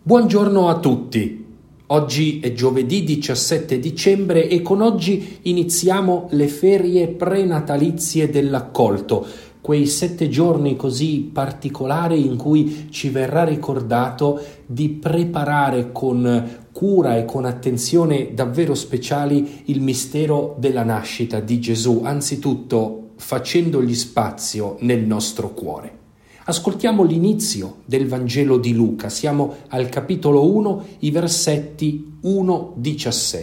Buongiorno a tutti. Oggi è giovedì 17 dicembre e con oggi iniziamo le ferie prenatalizie dell'accolto, quei 7 giorni così particolari in cui ci verrà ricordato di preparare con cura e con attenzione davvero speciali il mistero della nascita di Gesù, anzitutto facendogli spazio nel nostro cuore. Ascoltiamo l'inizio del Vangelo di Luca, siamo al capitolo 1, i versetti 1-17.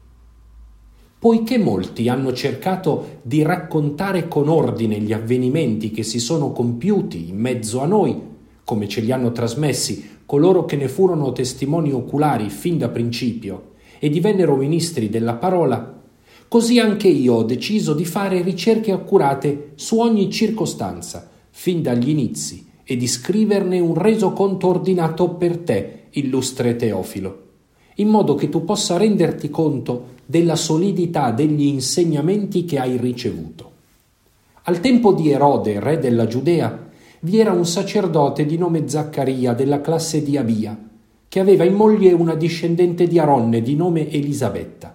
Poiché molti hanno cercato di raccontare con ordine gli avvenimenti che si sono compiuti in mezzo a noi, come ce li hanno trasmessi coloro che ne furono testimoni oculari fin da principio e divennero ministri della parola, così anche io ho deciso di fare ricerche accurate su ogni circostanza, fin dagli inizi, e di scriverne un resoconto ordinato per te, illustre Teofilo, in modo che tu possa renderti conto della solidità degli insegnamenti che hai ricevuto. Al tempo di Erode, re della Giudea, vi era un sacerdote di nome Zaccaria della classe di Abia, che aveva in moglie una discendente di Aronne di nome Elisabetta.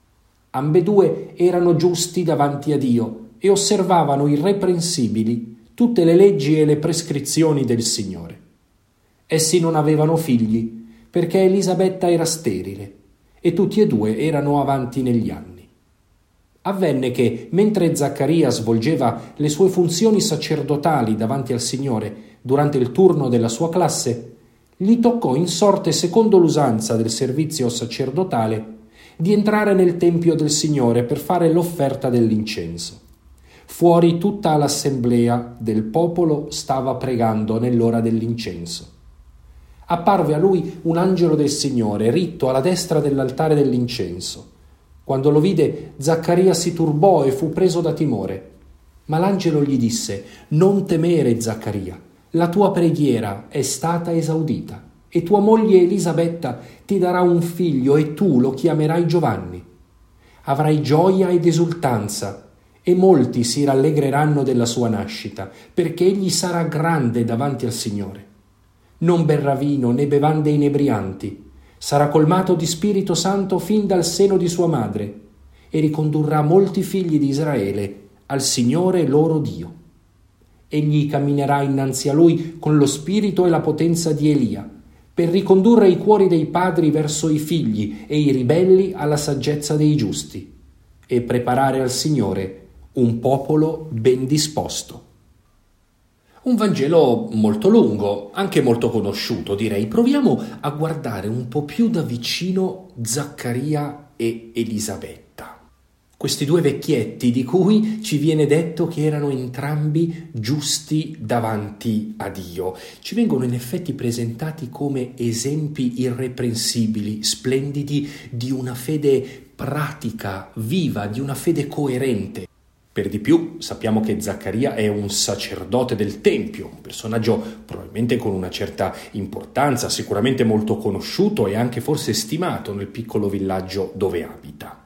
Ambedue erano giusti davanti a Dio e osservavano irreprensibili tutte le leggi e le prescrizioni del Signore. Essi non avevano figli, perché Elisabetta era sterile, e tutti e due erano avanti negli anni. Avvenne che, mentre Zaccaria svolgeva le sue funzioni sacerdotali davanti al Signore durante il turno della sua classe, gli toccò in sorte, secondo l'usanza del servizio sacerdotale, di entrare nel Tempio del Signore per fare l'offerta dell'incenso. Fuori tutta l'assemblea del popolo stava pregando nell'ora dell'incenso. Apparve a lui un angelo del Signore, ritto alla destra dell'altare dell'incenso. Quando lo vide, Zaccaria si turbò e fu preso da timore. Ma l'angelo gli disse: «Non temere, Zaccaria, la tua preghiera è stata esaudita, e tua moglie Elisabetta ti darà un figlio e tu lo chiamerai Giovanni. Avrai gioia ed esultanza, e molti si rallegreranno della sua nascita, perché egli sarà grande davanti al Signore. Non berrà vino né bevande inebrianti, sarà colmato di Spirito Santo fin dal seno di sua madre, e ricondurrà molti figli di Israele al Signore loro Dio. Egli camminerà innanzi a lui con lo spirito e la potenza di Elia, per ricondurre i cuori dei padri verso i figli e i ribelli alla saggezza dei giusti, e preparare al Signore un popolo ben disposto». Un Vangelo molto lungo, anche molto conosciuto, direi. Proviamo a guardare un po' più da vicino Zaccaria e Elisabetta. Questi due vecchietti di cui ci viene detto che erano entrambi giusti davanti a Dio. Ci vengono in effetti presentati come esempi irreprensibili, splendidi di una fede pratica, viva, di una fede coerente. Per di più, sappiamo che Zaccaria è un sacerdote del Tempio, un personaggio probabilmente con una certa importanza, sicuramente molto conosciuto e anche forse stimato nel piccolo villaggio dove abita.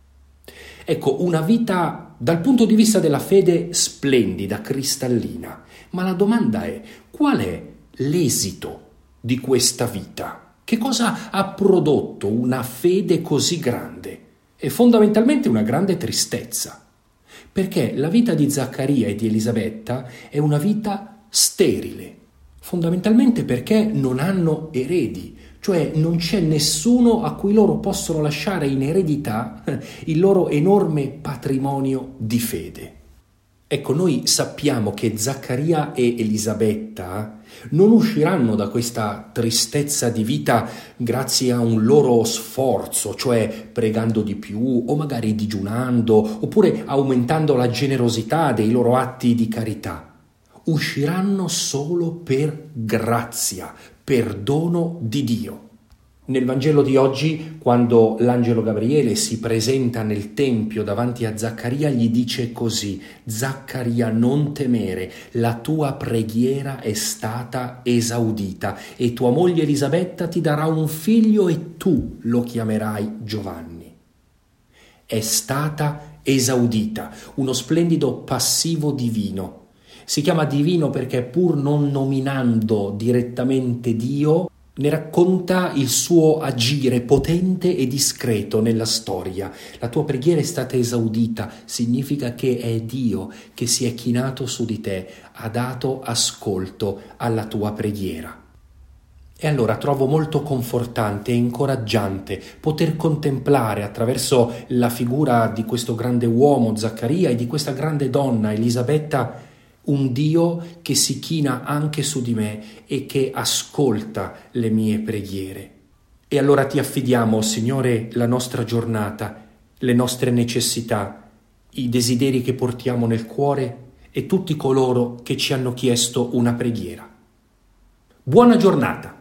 Ecco, una vita dal punto di vista della fede splendida, cristallina. Ma la domanda è: qual è l'esito di questa vita? Che cosa ha prodotto una fede così grande? E fondamentalmente una grande tristezza. Perché la vita di Zaccaria e di Elisabetta è una vita sterile, fondamentalmente perché non hanno eredi, cioè non c'è nessuno a cui loro possono lasciare in eredità il loro enorme patrimonio di fede. Ecco, noi sappiamo che Zaccaria e Elisabetta non usciranno da questa tristezza di vita grazie a un loro sforzo, cioè pregando di più o magari digiunando, oppure aumentando la generosità dei loro atti di carità. Usciranno solo per grazia, per dono di Dio. Nel Vangelo di oggi, quando l'angelo Gabriele si presenta nel Tempio davanti a Zaccaria, gli dice così: «Zaccaria, non temere, la tua preghiera è stata esaudita e tua moglie Elisabetta ti darà un figlio e tu lo chiamerai Giovanni». È stata esaudita, uno splendido passivo divino. Si chiama divino perché, pur non nominando direttamente Dio, ne racconta il suo agire potente e discreto nella storia. La tua preghiera è stata esaudita, significa che è Dio che si è chinato su di te, ha dato ascolto alla tua preghiera. E allora trovo molto confortante e incoraggiante poter contemplare attraverso la figura di questo grande uomo, Zaccaria, e di questa grande donna, Elisabetta, un Dio che si china anche su di me e che ascolta le mie preghiere. E allora ti affidiamo, Signore, la nostra giornata, le nostre necessità, i desideri che portiamo nel cuore e tutti coloro che ci hanno chiesto una preghiera. Buona giornata!